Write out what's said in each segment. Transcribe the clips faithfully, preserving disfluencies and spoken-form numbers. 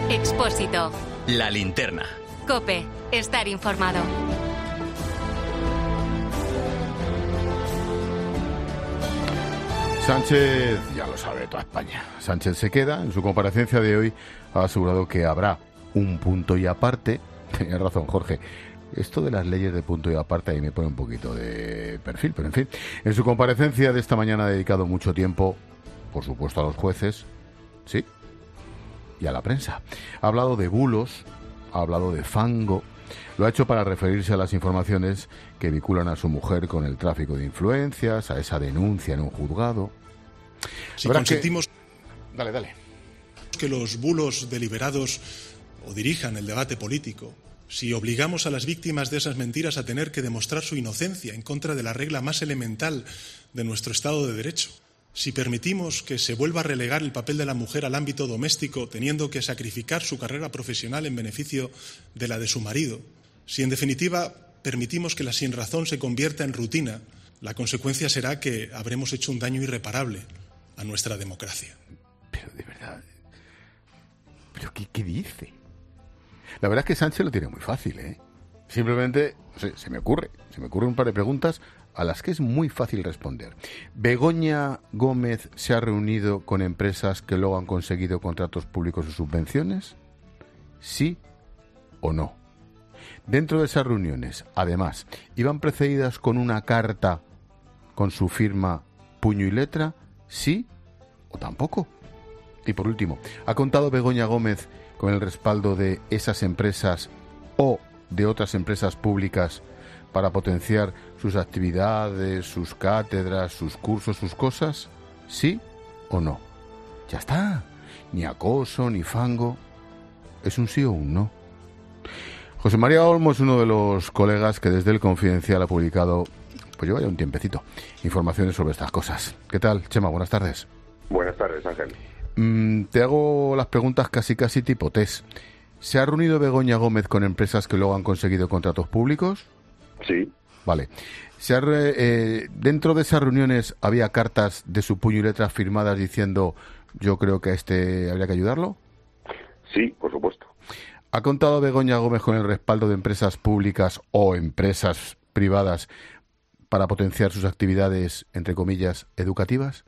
Expósito. La linterna. COPE. Estar informado. Sánchez, ya lo sabe toda España. Sánchez se queda. En su comparecencia de hoy ha asegurado que habrá un punto y aparte. Tenía razón, Jorge. Esto de las leyes de punto y aparte ahí me pone un poquito de perfil, pero en fin. En su comparecencia de esta mañana ha dedicado mucho tiempo, por supuesto, a los jueces, sí, y a la prensa. Ha hablado de bulos, ha hablado de fango. Lo ha hecho para referirse a las informaciones que vinculan a su mujer con el tráfico de influencias, a esa denuncia en un juzgado. Si consentimos que... Dale, dale. que los bulos deliberados o dirijan el debate político, si obligamos a las víctimas de esas mentiras a tener que demostrar su inocencia en contra de la regla más elemental de nuestro Estado de Derecho, si permitimos que se vuelva a relegar el papel de la mujer al ámbito doméstico, teniendo que sacrificar su carrera profesional en beneficio de la de su marido, si en definitiva permitimos que la sinrazón se convierta en rutina, la consecuencia será que habremos hecho un daño irreparable a nuestra democracia. Pero de verdad, ¿pero qué, qué dice? La verdad es que Sánchez lo tiene muy fácil, ¿eh? Simplemente, se, se me ocurre, se me ocurre un par de preguntas a las que es muy fácil responder. ¿Begoña Gómez se ha reunido con empresas que luego han conseguido contratos públicos o subvenciones? ¿Sí o no? Dentro de esas reuniones, además, ¿iban precedidas con una carta con su firma, puño y letra? ¿Sí o tampoco? Y por último, ¿ha contado Begoña Gómez con el respaldo de esas empresas o de otras empresas públicas para potenciar sus actividades, sus cátedras, sus cursos, sus cosas? ¿Sí o no? Ya está. Ni acoso, ni fango. Es un sí o un no. José María Olmo es uno de los colegas que desde El Confidencial ha publicado, pues lleva ya un tiempecito, informaciones sobre estas cosas. ¿Qué tal, Chema? Buenas tardes. Buenas tardes, Ángel. Mm, te hago las preguntas casi casi tipo test. ¿Se ha reunido Begoña Gómez con empresas que luego han conseguido contratos públicos? Sí. Vale. ¿Se ha re, eh, dentro de esas reuniones había cartas de su puño y letra firmadas diciendo yo creo que a este habría que ayudarlo? Sí, por supuesto. ¿Ha contado Begoña Gómez con el respaldo de empresas públicas o empresas privadas para potenciar sus actividades, entre comillas, educativas?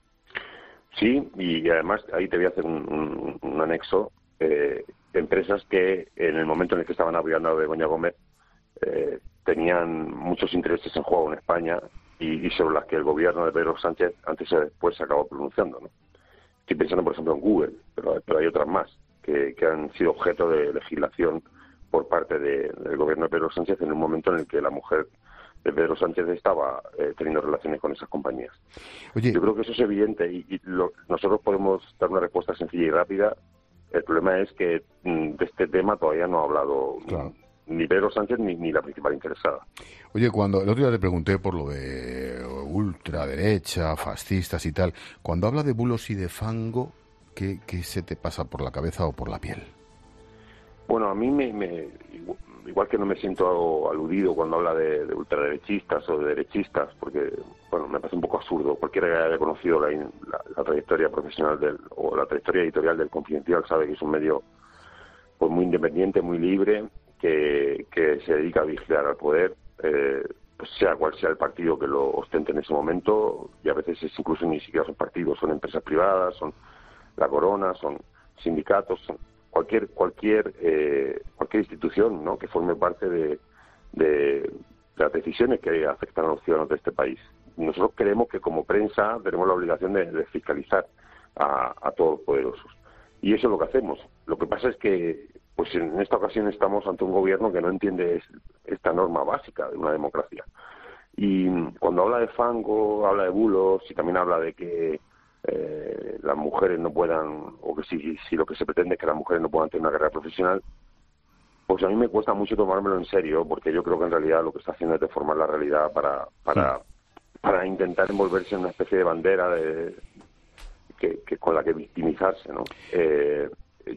Sí, y además ahí te voy a hacer un, un, un anexo. Eh, empresas que en el momento en el que estaban apoyando a Begoña Gómez eh, tenían muchos intereses en juego en España y, y sobre las que el gobierno de Pedro Sánchez antes o después se acabó pronunciando, ¿no? Estoy pensando, por ejemplo, en Google, pero, pero hay otras más que, que han sido objeto de legislación por parte de, del gobierno de Pedro Sánchez en un momento en el que la mujer de Pedro Sánchez estaba eh, teniendo relaciones con esas compañías. Oye. Yo creo que eso es evidente y, y lo, nosotros podemos dar una respuesta sencilla y rápida. El problema es que mm, de este tema todavía no ha hablado claro. ni Pedro Sánchez ni, ni la principal interesada. Oye, cuando el otro día te pregunté por lo de ultraderecha, fascistas y tal, cuando habla de bulos y de fango, ¿qué, qué se te pasa por la cabeza o por la piel? Bueno, a mí me, me igual que no me siento aludido cuando habla de, de ultraderechistas o de derechistas, porque bueno, me parece un poco absurdo. Cualquiera que haya conocido la, la, la trayectoria profesional del, o la trayectoria editorial del Confidencial sabe que es un medio pues muy independiente, muy libre, que, que se dedica a vigilar al poder, eh, pues sea cual sea el partido que lo ostente en ese momento, y a veces es incluso ni siquiera son partidos, son empresas privadas, son la Corona, son sindicatos, son cualquier cualquier eh, cualquier institución, ¿no?, que forme parte de, de las decisiones que afectan a los ciudadanos de este país. Nosotros creemos que como prensa tenemos la obligación de, de fiscalizar a, a todos los poderosos. Y eso es lo que hacemos. Lo que pasa es que pues en esta ocasión estamos ante un gobierno que no entiende esta norma básica de una democracia. Y cuando habla de fango, habla de bulos y también habla de que eh, las mujeres no puedan, o que si, si lo que se pretende es que las mujeres no puedan tener una carrera profesional, pues a mí me cuesta mucho tomármelo en serio, porque yo creo que en realidad lo que está haciendo es deformar la realidad para para, para intentar envolverse en una especie de bandera de, que, que con la que victimizarse, ¿no? Eh,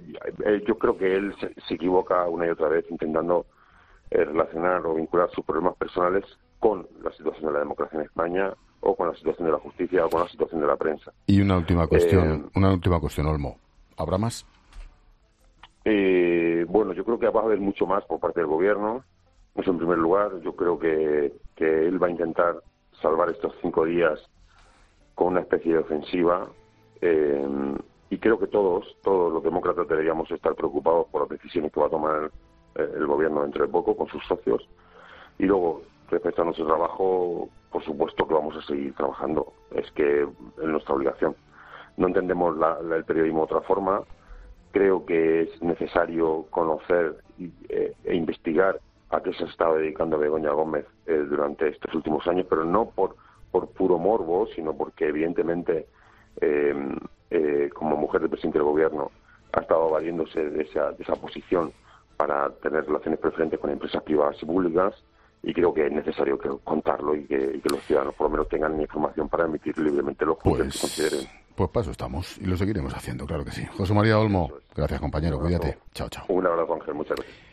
yo creo que él se, se equivoca una y otra vez intentando eh, relacionar o vincular sus problemas personales con la situación de la democracia en España, o con la situación de la justicia, o con la situación de la prensa. Y una última cuestión, eh, una última cuestión, Olmo. ¿Habrá más? Eh, bueno, yo creo que va a haber mucho más por parte del gobierno. Eso en primer lugar. Yo creo que, que él va a intentar salvar estos cinco días con una especie de ofensiva. Eh, y creo que todos, todos los demócratas deberíamos estar preocupados por las decisiones que va a tomar eh, el gobierno dentro de poco con sus socios. Y luego, respecto a nuestro trabajo, por supuesto que vamos a seguir trabajando. Es que es nuestra obligación. No entendemos la, la, el periodismo de otra forma. Creo que es necesario conocer eh, e investigar a qué se ha estado dedicando Begoña Gómez eh, durante estos últimos años, pero no por, por puro morbo, sino porque evidentemente eh, eh, como mujer del presidente del gobierno ha estado valiéndose de esa, de esa posición para tener relaciones preferentes con empresas privadas y públicas, y creo que es necesario que contarlo y que, y que los ciudadanos por lo menos tengan información para emitir libremente los juicios pues, que consideren. Pues para eso estamos y lo seguiremos haciendo, claro que sí. José María Olmo, gracias compañero, cuídate. Chao, chao. Un abrazo, Ángel, muchas gracias.